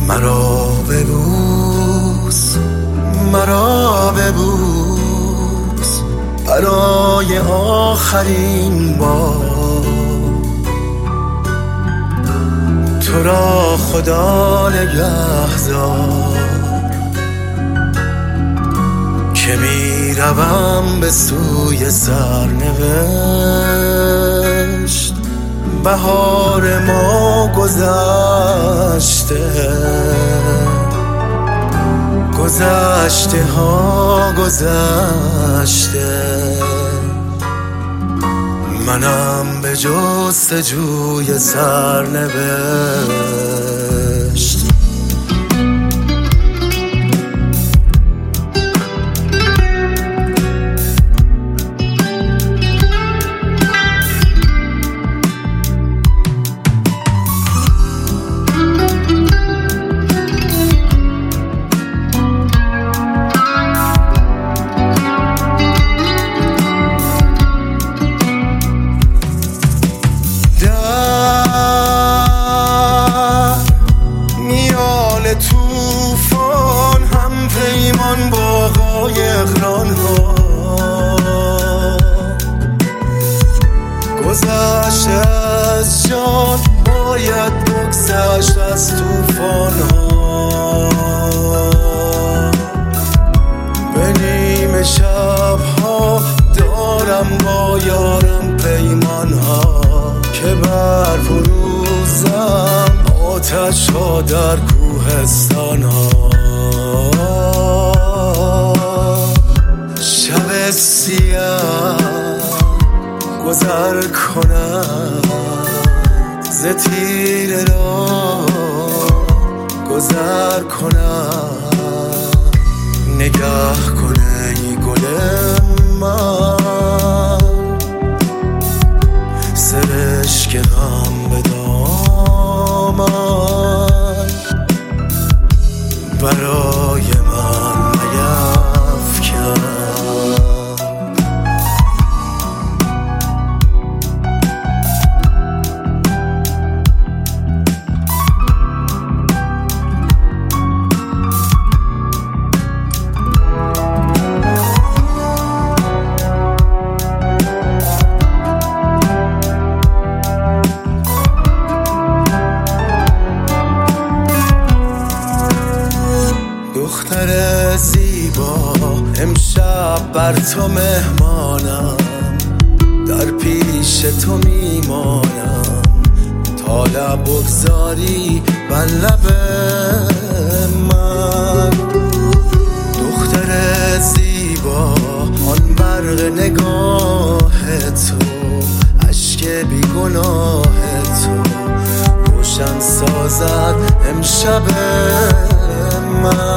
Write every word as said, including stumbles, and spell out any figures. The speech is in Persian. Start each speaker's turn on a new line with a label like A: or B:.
A: مرا ببوس، مرا ببوس برای آخرین بار. تو را خدا نگهدار که می روم به سوی سرنوشت. بهار ما گذشته، گذشته ها گذشته. منم به جستجوی سرنوشت. توفان هم پیمان با قایقران ها گذشت از جان، باید بگذشت از توفان ها. به نیمه شب ها دارم با یارم پیمان ها که بر فروزم آتش ها در کوهستان ها. شب سیاه گذر کند ز تیره را گذر کند. نگاه کنه ای گل من سرشک غم به دامن برای من نیفکن. دختر زیبا امشب بر تو مهمانم، در پیش تو میمانم تا لب بگذاری بر لب من. دختر زیبا آن برق نگاه تو، اشک بیگناه تو روشن سازد امشب من.